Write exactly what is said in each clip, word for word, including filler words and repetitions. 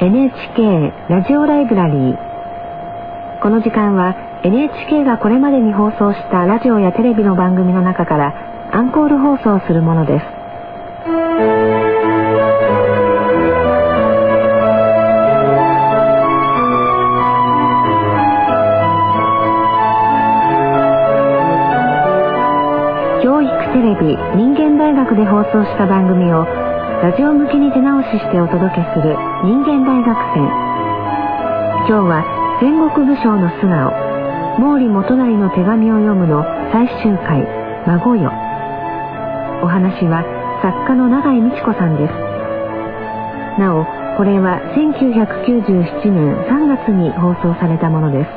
エヌエイチケー ラジオライブラリー。この時間は エヌエイチケー がこれまでに放送したラジオやテレビの番組の中からアンコール放送するものです。教育テレビ人間大学で放送した番組をラジオ向きに手直ししてお届けする人間大学線。今日は戦国武将の素顔、毛利元就の手紙を読むの最終回、孫よ。お話は作家の永井美智子さんです。なお、これはせんきゅうひゃくきゅうじゅうななねんさんがつに放送されたものです。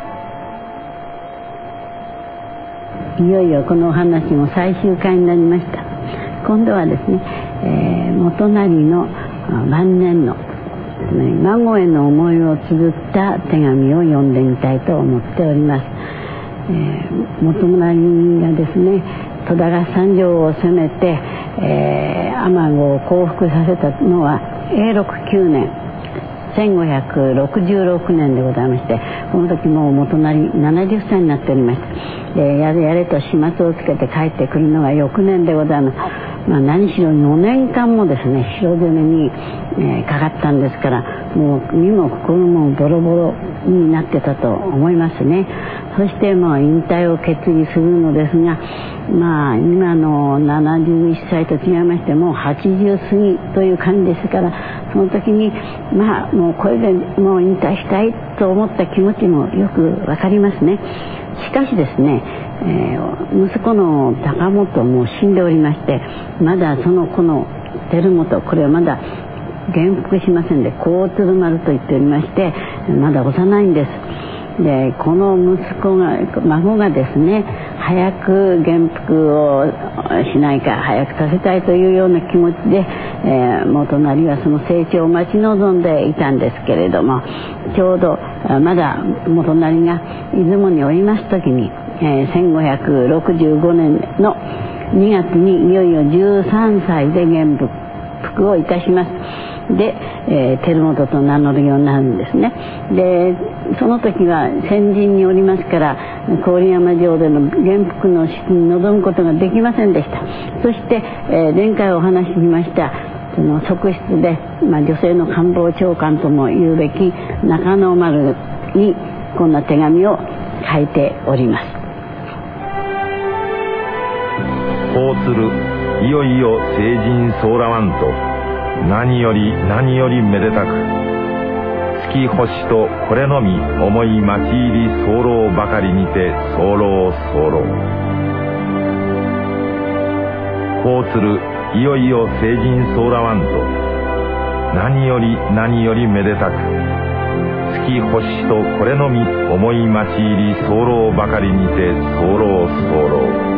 いよいよこのお話も最終回になりました。今度はですね、えー、元就の晩年の、ね、孫への思いを綴った手紙を読んでみたいと思っております。えー、元就がですね、戸田合三条を攻めて、えー、尼子を降伏させたのは永禄きゅうねんせんごひゃくろくじゅうろくねんでございまして、この時もう元就ななじゅっさいになっておりました。で、やれやれと始末をつけて帰ってくるのが翌年でございます。まあ、何しろよねんかんもですね、城攻めに、えー、かかったんですから、もう身も心もボロボロになってたと思いますね。そしてまあ引退を決意するのですが、まあ今のななじゅういっさいと違いまして、もうはちじゅう過ぎという感じですから、その時にまあもうこれでもう引退したいと思った気持ちもよくわかりますね。しかしですね、えー、息子の高本も死んでおりまして、まだその子の輝元、これはまだ元服しませんで、幸鶴丸と言っておりまして、まだ幼いんです。で、この息子が孫がですね、早く元服をしないか、早くさせたいというような気持ちで、えー、元就はその成長を待ち望んでいたんですけれども、ちょうどまだ元就が出雲におります時に、えー、せんごひゃくろくじゅうごねんのにがつにいよいよじゅうさんさいで元服をいたします。で、えー、輝元と名乗るようになるんですね。で、その時は先陣におりますから、郡山城での元服の式に臨むことができませんでした。そして、えー、前回お話ししましたその側室で、まあ、女性の官房長官とも言うべき中野丸にこんな手紙を書いております。 こうする、いよいよ成人そうらわんと、何より何よりめでたく、月星とこれのみ思い待ち入り候ばかりにて候候。こうする、いよいよ成人そうらわんと、何より何よりめでたく、月星とこれのみ思い待ち入り候ばかりにて候候。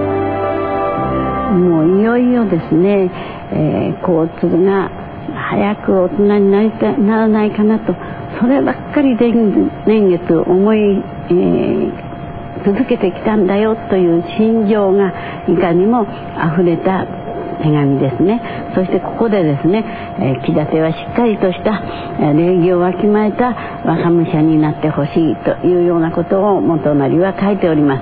もういよいよですね、えー、幸鶴が早く大人になりたならないかなと、そればっかりで年月思い、えー、続けてきたんだよという心情がいかにも溢れた手紙ですね。そしてここでですね、えー、気立てはしっかりとした礼儀をわきまえた若武者になってほしいというようなことを元就は書いております。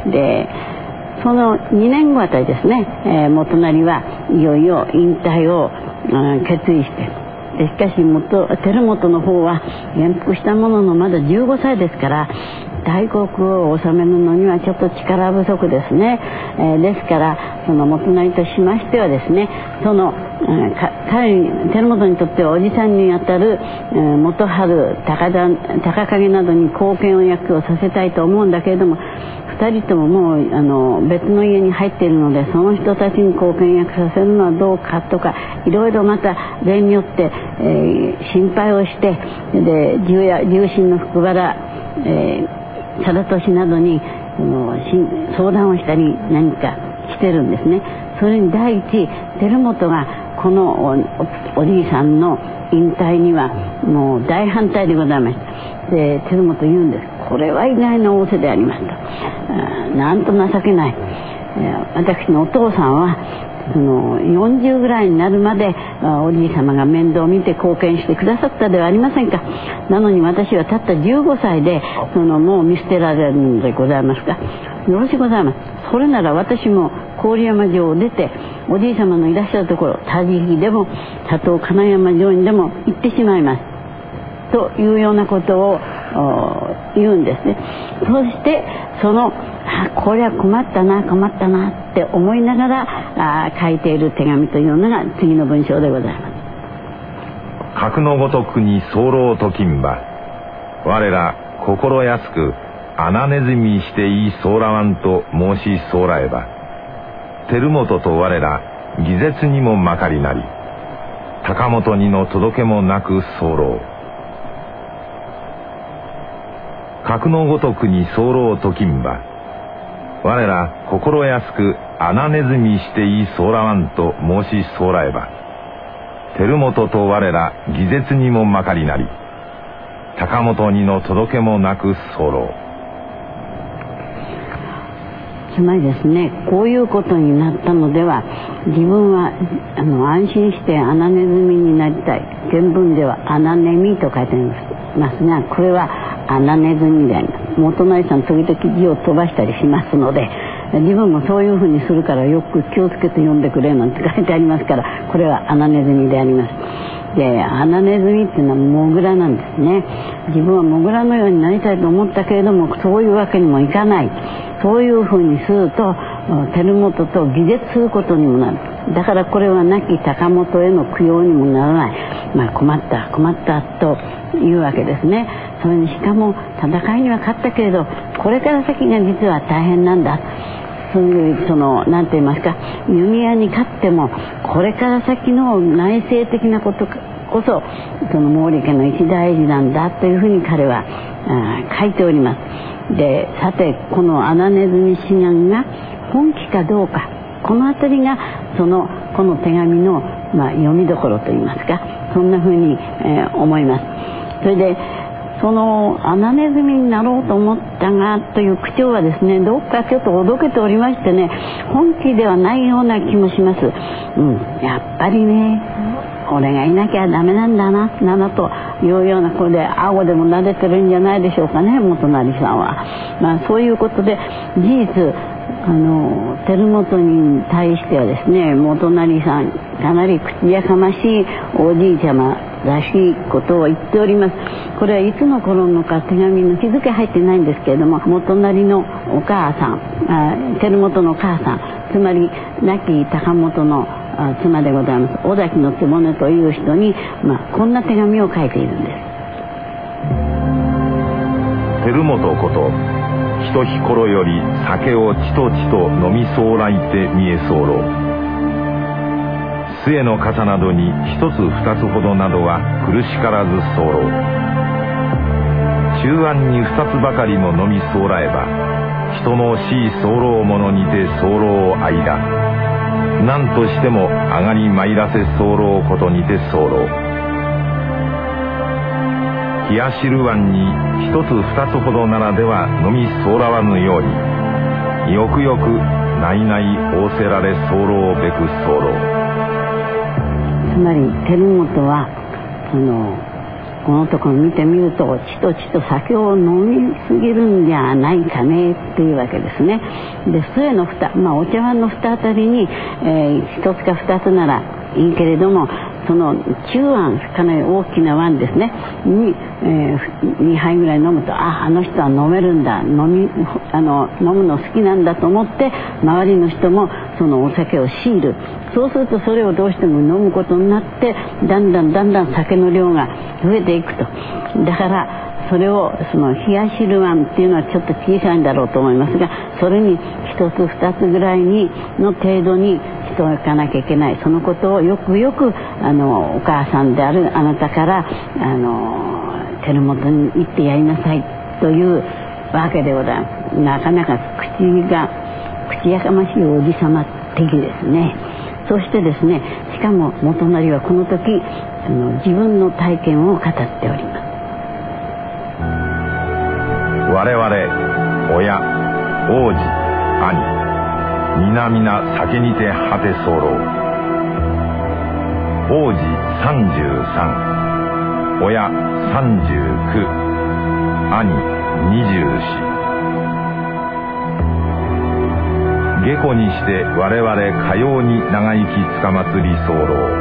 で、そのにねんごあたりですね、えー、元就はいよいよ引退を、うん、決意して、でしかし元輝元の方は元服したもののまだじゅうごさいですから、大国を治めるのにはちょっと力不足ですね。えー、ですからその元就としましてはですね、その、うん、彼に輝元にとってはおじさんにあたる、うん、元春高田高影などに貢献役をさせたいと思うんだけれども、ふたりとももうあの別の家に入っているので、その人たちに貢献役させるのはどうかとか、いろいろまた例によって、えー、心配をして、で重や重臣の福原、えー、貞俊などにその相談をしたり何かしてるんですね。それに第一、輝元がこの お, おじいさんの引退にはもう大反対でございました。で、輝元言うんです。これは意外な仰せでありますと。なんと情けない。私のお父さんはそのよんじゅうぐらいになるまでおじい様が面倒を見て貢献してくださったではありませんか。なのに私はたったじゅうごさいでそのもう見捨てられるのでございますか。よろしゅうございます。それなら私も郡山城を出ておじい様のいらっしゃるところ田尻でも佐藤金山城にでも行ってしまいますというようなことを言うんですね。そしてそのあこれは困ったな困ったなって思いながらあ書いている手紙というのが次の文章でございます。 格のごとくに候と金馬我ら心安く穴ネズミしていいそうらわんと申しそうらえば照本と我ら義絶にもまかりなり高本にの届けもなく候格のごとくに候と金馬我ら心安く穴ネズミしていいそうらわんと申しそうらえば照本と我ら義絶にもまかりなり高本にの届けもなく候。 つまりですね、こういうことになったのでは自分はあの安心して穴ネズミになりたい。原文では穴ネミと書いてありますが、これは穴ネズミであります。元成さん時々字を飛ばしたりしますので、自分もそういうふうにするからよく気をつけて読んでくれなんて書いてありますから、これは穴ネズミであります。で、穴ネズミっていうのはモグラなんですね。自分はモグラのようになりたいと思ったけれどもそういうわけにもいかない。そういうふうにすると照本と義絶することにもなる。だからこれは亡き高本への供養にもならない。まあ困った困ったというわけですね。それにしかも戦いには勝ったけれどこれから先が実は大変なんだ。そういうその何て言いますか、弓矢に勝ってもこれから先の内政的なことこそその毛利家の一大事なんだというふうに彼は書いております。で、さてこの穴ネズミ志願が本気かどうか、このあたりがそのこの手紙の、まあ、読みどころといいますか、そんなふうに、えー、思います。それでその穴ネズミになろうと思ったがという口調はですね、どっかちょっとおどけておりましてね、本気ではないような気もします。うん、やっぱりね俺がいなきゃダメなんだななどというような声で顎でも撫でてるんじゃないでしょうかね、元成さんは。まあそういうことで事実あの照本に対してはですね、元成さんかなり口やかましいおじいちゃまらしいことを言っております。これはいつの頃のか手紙の日付入ってないんですけれども、元成のお母さんあ照本の母さん、つまり亡き高本の妻でございます尾崎の局という人に、まあ、こんな手紙を書いているんです。 照本ことひとひころより酒をちとちと飲みそうらいて見え候。末の傘などに一つ二つほどなどは苦しからず候。中安に二つばかりも飲みそうらえば人のしい候ものにて候間何としても上がり参らせ候ことにて候。冷や汁湾に一つ二つほどならでは飲みそうらわぬようによくよくないない仰せられ候べく候。 つまり照本はそのこのところ見てみるとちとちと酒を飲みすぎるんじゃないかねっていうわけですね。で末の蓋、まあお茶碗の蓋あたりに、えー、一つか二つならいいけれども、その中碗かなり大きな碗ですねに、えー、にはいぐらい飲むと、ああの人は飲めるんだ、飲みあの飲むの好きなんだと思って周りの人もそのお酒を強いる。そうするとそれをどうしても飲むことになってだんだんだんだん酒の量が増えていくと。だからそれをその冷や汁碗っていうのはちょっと小さいんだろうと思いますが、それに一つ二つぐらいにの程度にしておかなきゃいけない。そのことをよくよくあのお母さんであるあなたからあの照本に言ってやりなさいというわけでございます。なかなか口が口やかましいおじさま的ですね。そしてですね、しかも元成はこの時あの自分の体験を語っております。 我々親王子兄皆々酒にて果て候。王子三十三、親三十九、兄二十四。下戸にして我々かように長生きつかまつり候。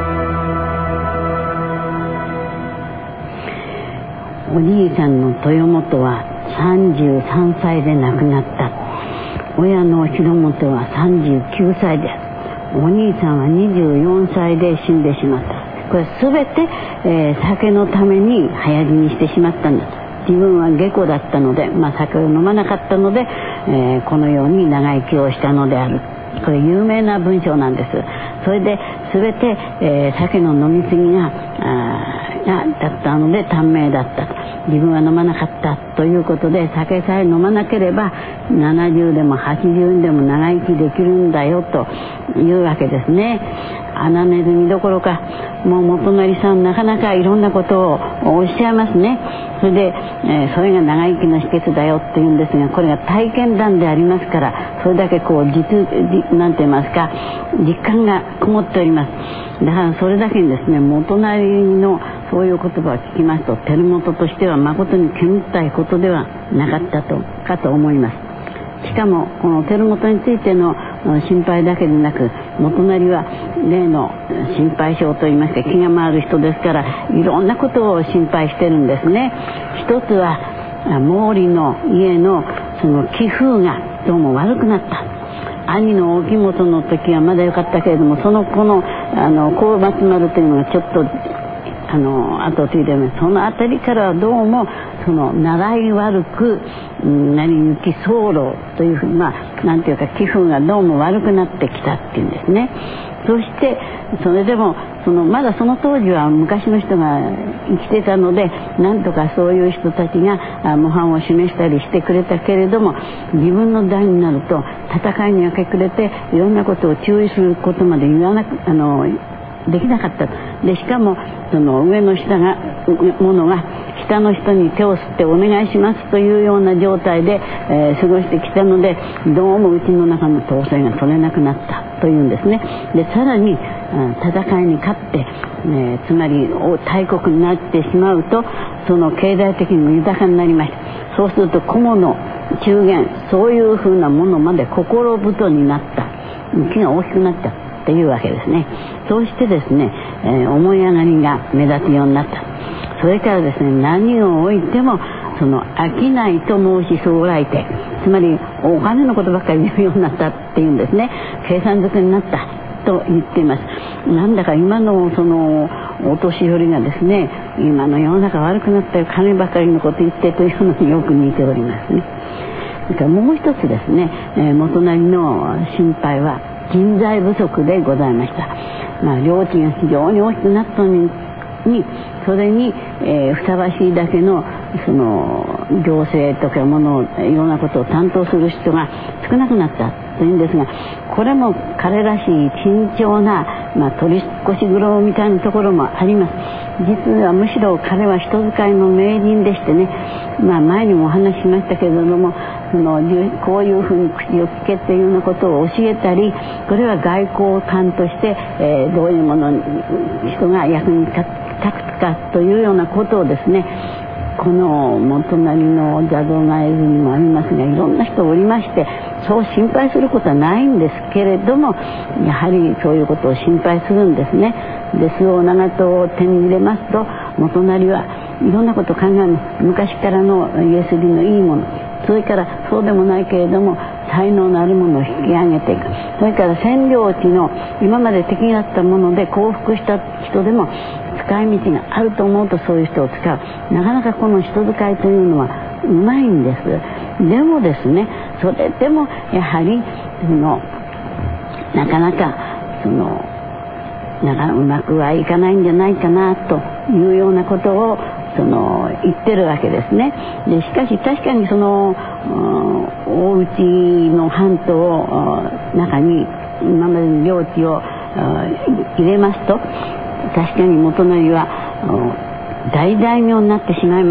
おじいさんの豊本はさんじゅうさんさいで亡くなった。親の広本はさんじゅうきゅうさいで、お兄さんはにじゅうよんさいで死んでしまった。これすべて、えー、酒のために早死にしてしまったんだと。自分は下戸だったので、まあ、酒を飲まなかったので、えー、このように長生きをしたのである。これ有名な文章なんです。それで全て、えー、酒の飲み過ぎががだったので短命だったと。自分は飲まなかったということで、酒さえ飲まなければななじゅうでもはちじゅうでも長生きできるんだよというわけですね。穴ネズミどころか、もう元成さんなかなかいろんなことをおっしゃいますね。それで、えー、それが長生きの秘訣だよっていうんですが、これが体験談でありますから、それだけこう実なんて言いますか、実感がこもっております。だからそれだけにですね、元成のそういう言葉を聞きますと、輝元としては誠に煙たいことではなかったとかと思います。しかもこの輝元についての心配だけでなく、元成は例の心配性といいまして気が回る人ですから、いろんなことを心配してるんですね。一つは毛利の家のその気風がどうも悪くなった。兄の沖本の時はまだ良かったけれども、その子のあの高松丸というのがちょっとあの後を継いで、そのあたりからはどうもその習い悪く、うん、成り行き候というふうに、まあなんていうか気風がどうも悪くなってきたっていうんですね。そしてそれでもそのまだその当時は昔の人が生きてたので、なんとかそういう人たちが模範を示したりしてくれたけれども、自分の代になると戦いに明け暮れていろんなことを注意することまで言わなくあのできなかった。でしかもその上の下がものが下の人に手を吸ってお願いしますというような状態で、えー、過ごしてきたので、どうもうちの中の統制が取れなくなったというんですね。でさらに戦いに勝って、えー、つまり大国になってしまうと、その経済的にも豊かになりました。そうすると菰野中元、そういうふうなものまで心太になった、気が大きくなったというわけですね。そうしてですね、えー、思い上がりが目立つようになった。それからですね、何をおいてもその商いと申し将来て、つまりお金のことばっかり言うようになったっていうんですね。計算づくになったと言っています。なんだか今のそのお年寄りがですね、今の世の中悪くなったよ、金ばかりのこと言ってというのによく似ておりますね。それからもう一つですね、えー、元成の心配は人材不足でございました。まあ、領地が非常に大きくなったのに、それに、えー、ふさわしいだけのその行政とかものをいろんなことを担当する人が少なくなったというんですが、これも彼らしい慎重な、まあ、取り越し苦労みたいなところもあります。実はむしろ彼は人使いの名人でしてね、まあ、前にもお話ししましたけれども、そのこういうふうに口を聞けっていうようなことを教えたり、これは外交官として、えー、どういうものに人が役に立つかというようなことをですね、この元成の座像内図にもありますが、いろんな人おりまして、そう心配することはないんですけれども、やはりそういうことを心配するんですね。で周防長門を手に入れますと、元成はいろんなことを考えます。昔からの家筋のいいもの、それからそうでもないけれども才能のあるものを引き上げていく。それから占領地の今まで敵だったもので降伏した人でも使い道があると思うと、そういう人を使う。なかなかこの人使いというのはうまいんです。でもですね、それでもやはりそのなかなかそのなんかうまくはいかないんじゃないかなというようなことをその言ってるわけですね。でしかし確かにその大内の半島を中に今までの領地を入れますと、確かに元成は大大名になってしまいました。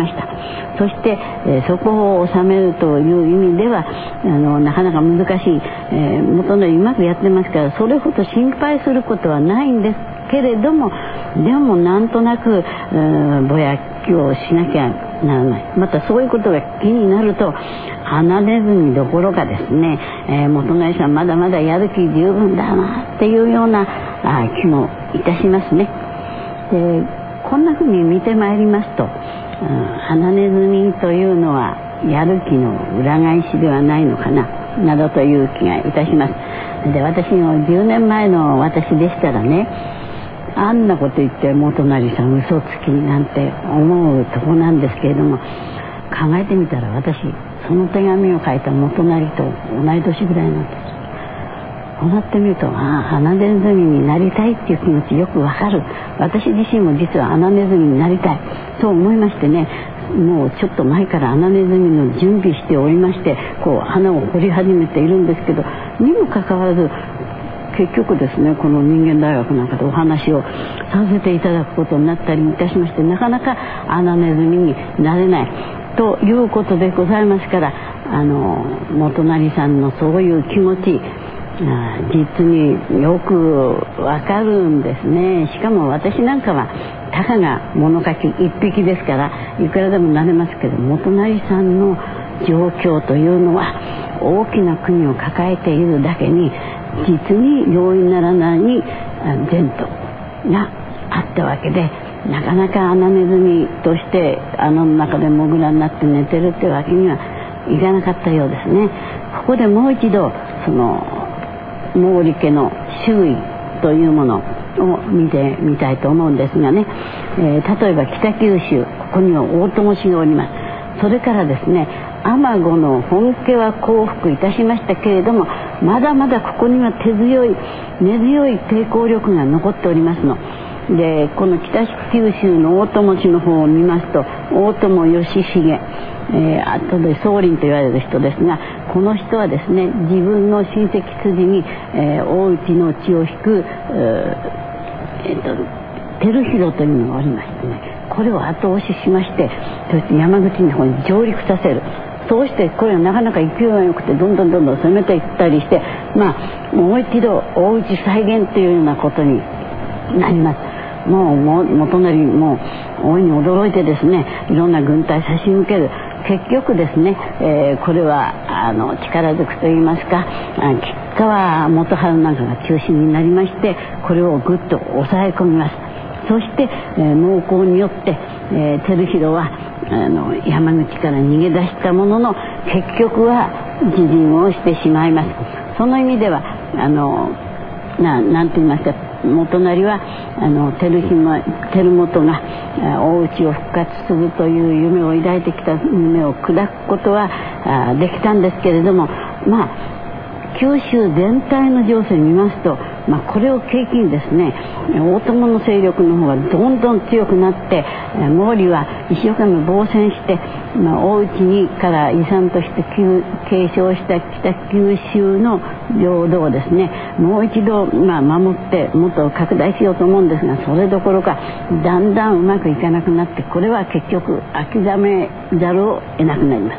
そして、えー、そこを収めるという意味ではあのなかなか難しい、えー、元のうまくやってますからそれほど心配することはないんですけれども、でもなんとなくぼやきをしなきゃならない。またそういうことが気になるとハナネズミどころかですね、えー、元成さんまだまだやる気十分だなっていうようなあ気もいたしますね。でこんなふうに見てまいりますと、うん、ハナネズミというのはやる気の裏返しではないのかななどという気がいたします。で私のじゅうねんまえの私でしたらね、あんなこと言って元成さん嘘つきなんて思うとこなんですけれども、考えてみたら私その手紙を書いた元成と同い年ぐらいなんです。こうなってみると、ああハナネズミになりたいっていう気持ちよくわかる。私自身も実はハナネズミになりたいと思いましてね、もうちょっと前からハナネズミの準備しておりまして、こう花を掘り始めているんですけど、にもかかわらず結局ですね、この人間大学なんかでお話をさせていただくことになったりいたしまして、なかなかハナネズミになれないということでございますから、あの元成さんのそういう気持ち実によくわかるんですね。しかも私なんかはたかが物書き一匹ですからいくらでもなれますけど、元成さんの状況というのは大きな国を抱えているだけに実に容易ならない前途があったわけで、なかなかハナネズミとして穴の中でモグラになって寝てるってわけにはいかなかったようですね。ここでもう一度その毛利家の周囲というものを見てみたいと思うんですがね、えー、例えば北九州、ここには大友氏がおります。それからですね、尼子の本家は降伏いたしましたけれども、まだまだここには手強い根強い抵抗力が残っておりますので、この北九州の大友氏の方を見ますと、大友義重、えー、後で宗麟と言われる人ですが、この人はですね、自分の親戚筋に、えー、大内の血を引く、えーえー、と照弘というのがおりましてね、これを後押ししまして、そして山口の方に上陸させる。そうしてこれはなかなか勢いが良くてどんどんどんどん攻めていったりして、まあもう一度大内再現というようなことになります。もう元成も大いに驚いてですね、いろんな軍隊差し向ける。結局ですね、えー、これはあの力ずくといいますか、吉川元春なんかが中心になりまして、これをぐっと抑え込みます。そして、えー、猛攻によって、えー、照弘はあの山口から逃げ出したものの結局は自陣をしてしまいます。その意味ではあの な, なんて言いますか、元成はあの照元が大内を復活するという夢を抱いてきた夢を砕くことはできたんですけれども、まあ九州全体の情勢を見ますと、まあ、これを契機にですね、大友の勢力の方がどんどん強くなって、毛利は一生懸命防戦して、まあ、大内にから遺産として継承した北九州の領土をですね、もう一度、まあ、守ってもっと拡大しようと思うんですが、それどころかだんだんうまくいかなくなって、これは結局諦めざるを得なくなります。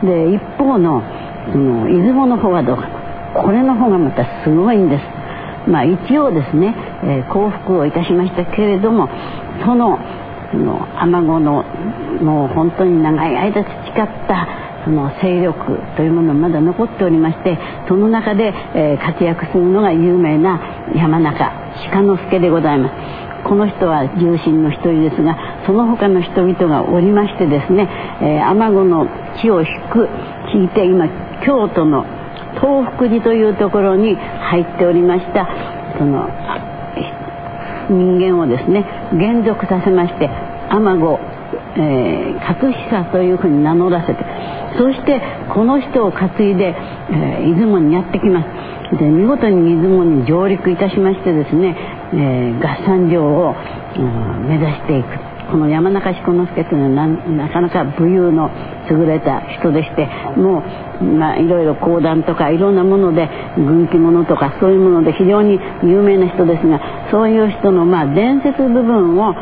で一方のその出雲の方はどうか、これの方がまたすごいんです。まあ一応ですね、えー、降伏をいたしましたけれども、その尼子のもう本当に長い間培ったその勢力というものがまだ残っておりまして、その中で、えー、活躍するのが有名な山中鹿之助でございます。この人は重臣の一人ですが、その他の人々がおりましてですね、尼子の血を引く引いて今京都の東福寺というところに入っておりましたその人間をですね還俗させまして、尼子、えー、勝久というふうに名乗らせて、そしてこの人を担いで、えー、出雲にやってきます。で見事に出雲に上陸いたしましてですね、えー、合参領を、うん、目指していく。この山中彦之助というのは な, なかなか武勇の優れた人でして、もう、まあ、いろいろ講談とかいろんなもので軍記物とかそういうもので非常に有名な人ですが、そういう人のまあ伝説部分を、うん、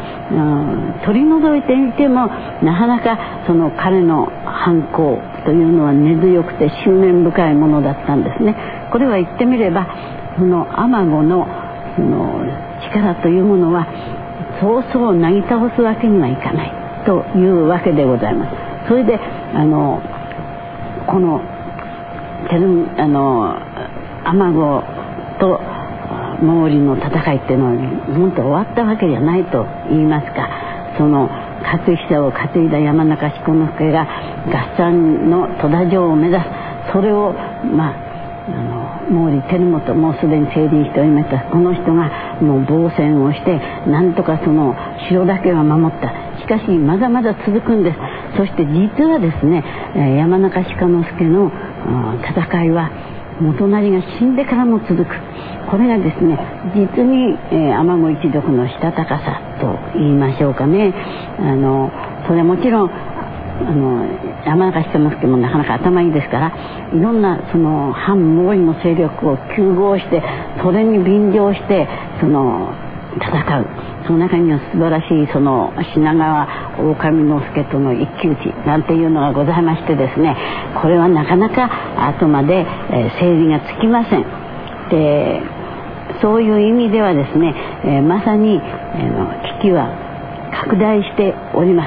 取り除いていてもなかなかその彼の反抗というのは根強くて執念深いものだったんですね。これは言ってみればその尼子のその力というものはそうそうなぎ倒すわけにはいかないというわけでございます。それであのこのあの尼子と毛利の戦いっていうのは本当終わったわけじゃないと言いますか、その勝久を担いだ山中彦之助が合算の戸田城を目指す、それをまああの毛利輝元もうすでに成人しておりましたこの人がもう防戦をしてなんとかその城だけは守った。しかしまだまだ続くんです。そして実はですね、山中鹿之助の戦いは元就が死んでからも続く。これがですね実に尼子一族のしたたかさと言いましょうかね。あのそれはもちろんあの山中鹿之助もなかなか頭いいですから、いろんなその反毛利の勢力を糾合してそれに便乗してその戦う。その中には素晴らしいその品川大神之助との一騎打ちなんていうのがございましてですね、これはなかなか後まで、えー、整理がつきません。でそういう意味ではですね、えー、まさに、えー、危機は拡大しております。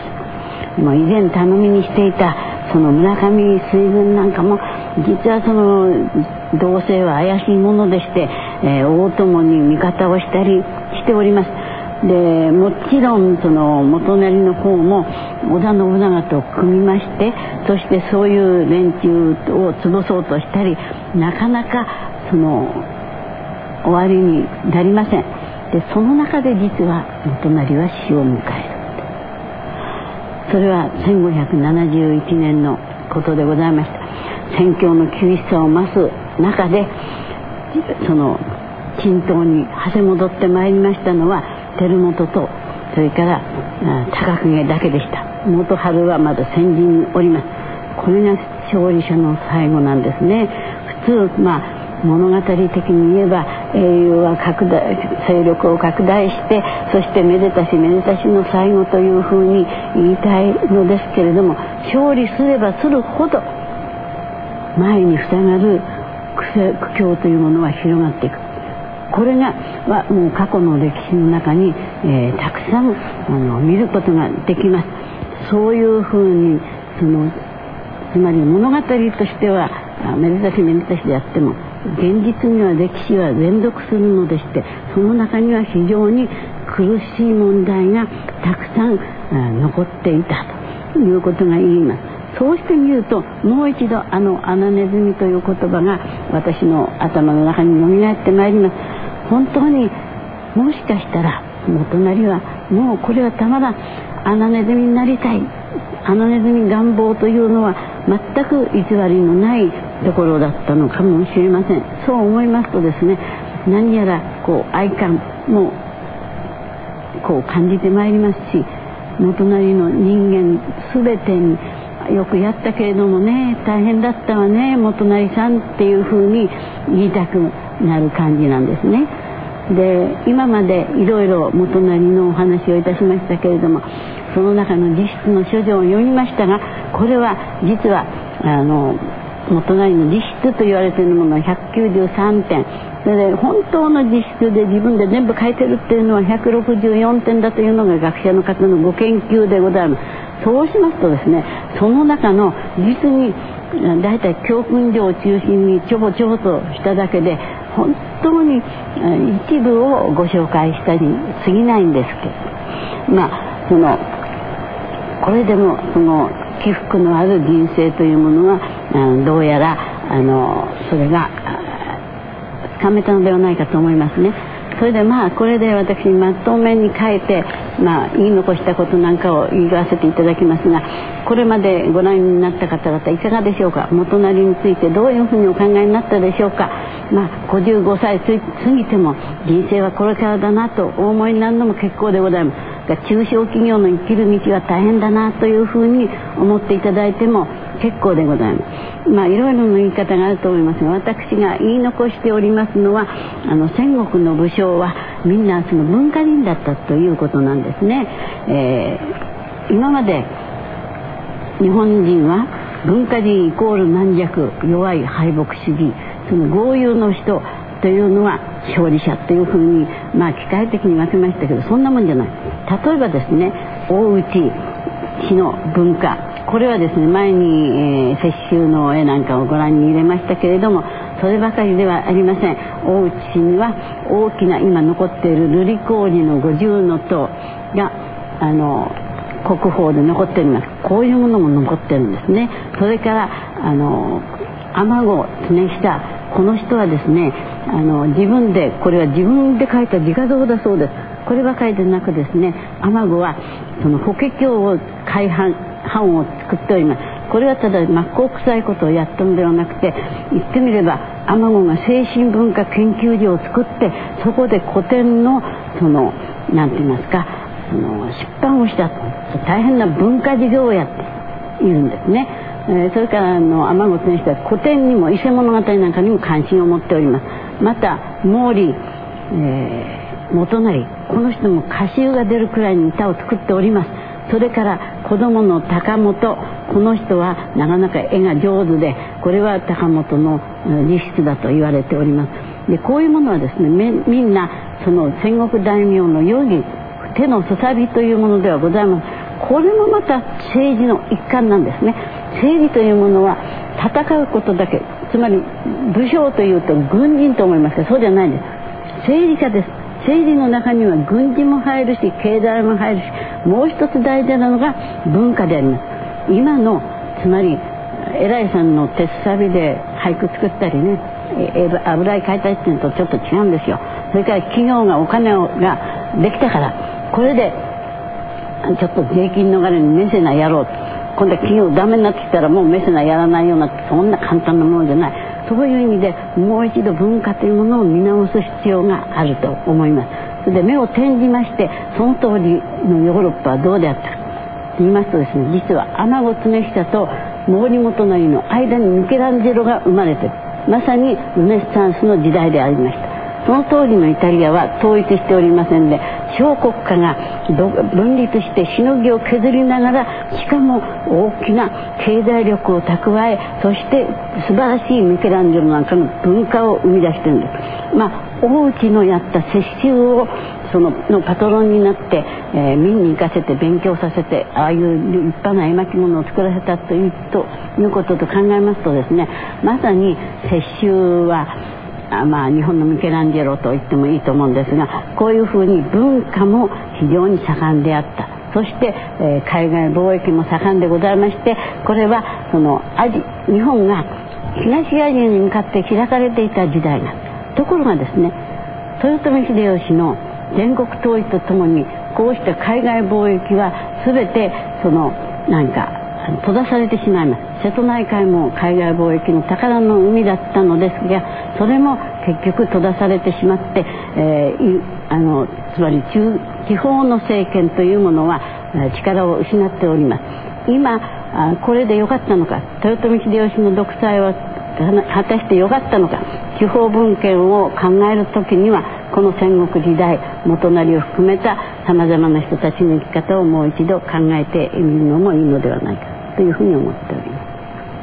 もう以前頼みにしていたその村上水軍なんかも実はその同姓は怪しいものでして、えー、大友に味方をしたりしております。でもちろんその元就の方も織田信長と組みまして、そしてそういう連中を潰そうとしたり、なかなかその終わりになりません。でその中で実は元就は死を迎える。それはせんごひゃくななじゅういちねんのことでございました。戦況の厳しさを増す中でその鎮東にはせ戻ってまいりましたのは輝元とそれから高公だけでした。元春はまだ戦陣におります。これが勝利者の最後なんですね。普通まあ物語的に言えば英雄は拡大勢力を拡大してそしてめでたしめでたしの最後というふうに言いたいのですけれども、勝利すればするほど前に塞がる苦境というものは広がっていく。これがはもう過去の歴史の中に、えー、たくさんあの見ることができます。そういうふうにそのつまり物語としてはめでたしめでたしであっても現実には歴史は連続するのでして、その中には非常に苦しい問題がたくさん残っていたということが言います。そうしてみるともう一度あの穴ネズミという言葉が私の頭の中によみがえってまいります。本当にもしかしたら元就はもうこれはたまらん穴ネズミになりたい、穴ネズミ願望というのは全く偽りのないところだったのかもしれません。そう思いますとですね、何やらこう愛感もこう感じてまいりますし、元就の人間全てによくやったけれどもね、大変だったわね元就さんっていうふうに言いたくなる感じなんですね。で今までいろいろ元就のお話をいたしましたけれども、その中の自筆の書状を読みましたが、これは実はあの元就の自筆と言われているものはひゃくきゅうじゅうさんてん、それで本当の自筆で自分で全部書いてるっていうのはひゃくろくじゅうよんてんだというのが学者の方のご研究でございます。そうしますとですね、その中の実にだいたい教訓上を中心にちょぼちょぼとしただけで本当に一部をご紹介したに過ぎないんですけど、まあそのこれでもその起伏のある人生というものはどうやらあのそれがつかめたのではないかと思いますね。それでまあこれで私まとめに書いて、まあ、言い残したことなんかを言わせていただきますが、これまでご覧になった方々いかがでしょうか。元就についてどういうふうにお考えになったでしょうか。まあ、ごじゅうごさい過ぎても人生はこれからだなとお思いになるのも結構でございます。 中小企業の生きる道は大変だなというふうに思っていただいても結構でございます。まあいろいろな言い方があると思いますが、私が言い残しておりますのは、あの戦国の武将はみんなその文化人だったということなんですね。えー、今まで日本人は文化人イコール軟弱、弱い、敗北主義、その豪遊の人というのは勝利者というふうに、まあ機械的に分けましたけど、そんなもんじゃない。例えばですね、大内氏の文化、これはですね、前に、えー、雪舟の絵なんかをご覧に入れましたけれども、そればかりではありません。大内氏には大きな今残っている瑠璃光寺の五重塔があの国宝で残っております。こういうものも残ってるんですね。それからあの天子常久、この人はですね、あの自分で、これは自分で描いた自画像だそうです。こればかりでなくですね、天子はその法華経を改版版を作っております。これはただ真っ向臭いことをやったのではなくて、言ってみれば天子が精神文化研究所を作って、そこで古典のそのなんて言いますか、その出版をした大変な文化事業をやっているんですね。えー、それからあの天子先生は古典にも伊勢物語なんかにも関心を持っております。また毛利、えー、元就、この人も歌集が出るくらいに歌を作っております。それから子供の高本、この人はなかなか絵が上手で、これは高本の自筆だと言われております。でこういうものはですね、みんなその戦国大名の容疑、手のすさびというものではございません。これもまた政治の一環なんですね。政治というものは戦うことだけ、つまり武将というと軍人と思いますが、そうじゃないんです。政治家です。政治の中には軍事も入るし、経済も入るし、もう一つ大事なのが文化であります。今のつまり偉いさんの手すさびで俳句作ったりね、油絵描いたりっていうのとちょっと違うんですよ。それから企業がお金をができたから、これでちょっと税金逃れにメセナやろう、今度は企業ダメになってきたらもうメセナやらないような、そんな簡単なものじゃない。そういう意味でもう一度文化というものを見直す必要があると思います。それで目を転じまして、その通りのヨーロッパはどうであったかと言いますとですね、実は天子常久と毛利元就の間にミケランジェロが生まれて、まさにルネサンスの時代でありました。その通りのイタリアは統一しておりませんで、小国家が分立してしのぎを削りながら、しかも大きな経済力を蓄え、そして素晴らしいミケランジェロなんかの文化を生み出しているんです。まあ大内のやった雪舟をそののパトロンになって、えー、民に行かせて勉強させて、ああいう立派な絵巻物を作らせたというということと考えますとですね、まさに雪舟はあまあ日本のミケランジェロと言ってもいいと思うんですが、こういうふうに文化も非常に盛んであった。そして、えー、海外貿易も盛んでございまして、これはそのアジ日本が東アジアに向かって開かれていた時代が、ところがですね、豊臣秀吉の全国統一とともに、こうした海外貿易は全てそのなんか閉ざされてしまいます。瀬戸内海も海外貿易の宝の海だったのですが、それも結局閉ざされてしまって、えー、あのつまり中地方の政権というものは力を失っております。今これで良かったのか、豊臣秀吉の独裁は果たして良かったのか、地方分権を考えるときにはこの戦国時代、元就を含めたさまざまな人たちの生き方をもう一度考えてみるのもいいのではないかというふうに思っております。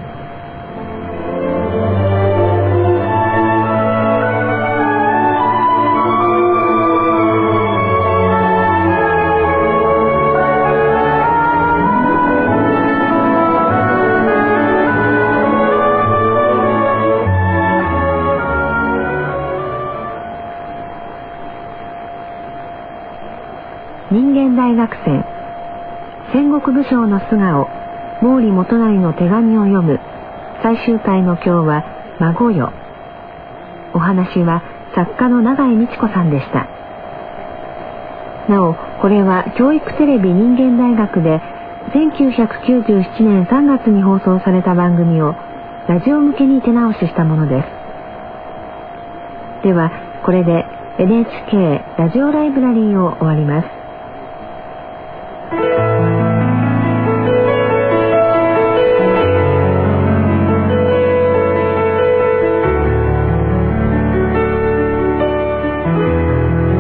人間大学生、戦国武将の素顔、毛利元就の手紙を読む最終回の今日は孫よ。お話は作家の永井美智子さんでした。なおこれは教育テレビ人間大学でせんきゅうひゃくきゅうじゅうななねんさんがつに放送された番組をラジオ向けに手直ししたものです。ではこれで エヌエイチケー ラジオライブラリーを終わります。